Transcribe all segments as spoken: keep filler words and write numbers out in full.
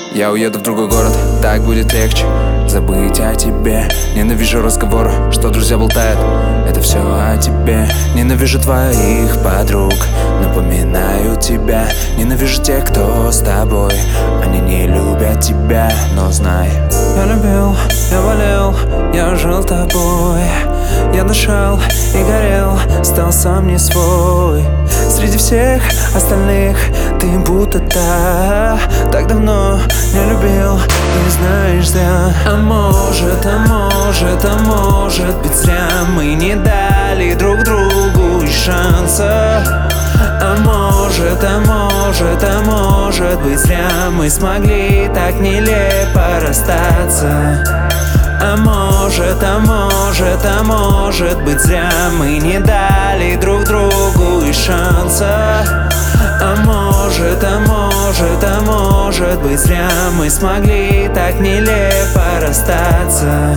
Я уеду в другой город, так будет легче забыть о тебе. Ненавижу разговоры, что друзья болтают, это все о тебе. Ненавижу твоих подруг, напоминаю тебя. Ненавижу тех, кто с тобой, они не любят тебя. Но знай, я любил, я болел, я жил тобой. Я дышал и горел, стал сам не свой. Среди всех остальных ты будто та, так давно не любил, и знаешь зря. А может, а может, а может быть зря мы не дали друг другу и шанса. А может, а может, а может быть зря мы смогли так нелепо расстаться. А может, а может, а может быть зря мы не дали друг другу и шанса. А может, а может, а может быть зря мы смогли так нелепо расстаться.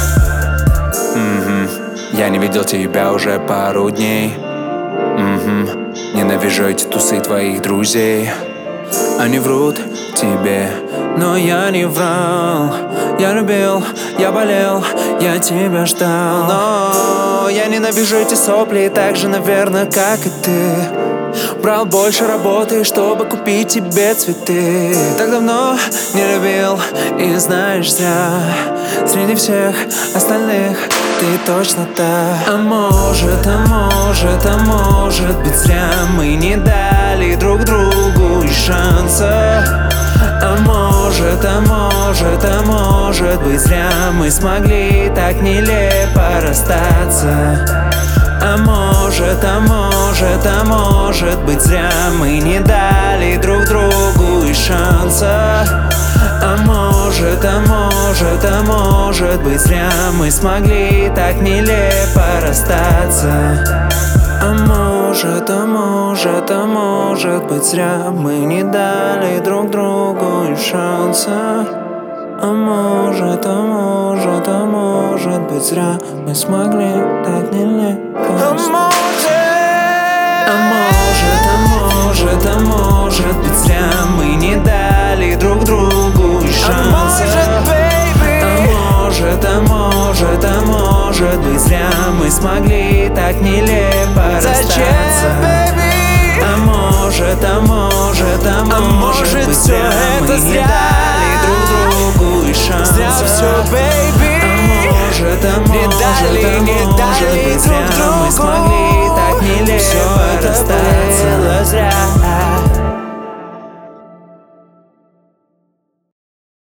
Mm-hmm. Я не видел тебя уже пару дней. Mm-hmm. Ненавижу эти тусы твоих друзей. Они врут тебе, но я не врал. Я любил, я болел, я тебя ждал. Но я ненавижу эти сопли так же, наверное, как и ты. Брал больше работы, чтобы купить тебе цветы. Так давно не любил, и знаешь зря. Среди всех остальных ты точно та. А может, а может, а может быть зря мы не дали друг другу и шанса. А может, а может, а может быть зря мы смогли так нелепо расстаться. А может, а может, а может быть зря мы не дали друг другу и шанса. А может, а может, а может быть зря мы смогли так нелепо расстаться. А может, а может, а может быть зря мы не дали друг другу и шанса. А может, а может, а может быть зря мы смогли так нелепо. А может, а может, а может, а может быть зря мы не дали друг другу и шанса. А может, а может, а может быть зря мы смогли так нелепо расстаться. А может, а может, а может быть зря мы не дали друг другу и шанса. зря все, baby. А может, а может, а может быть зря мы смогли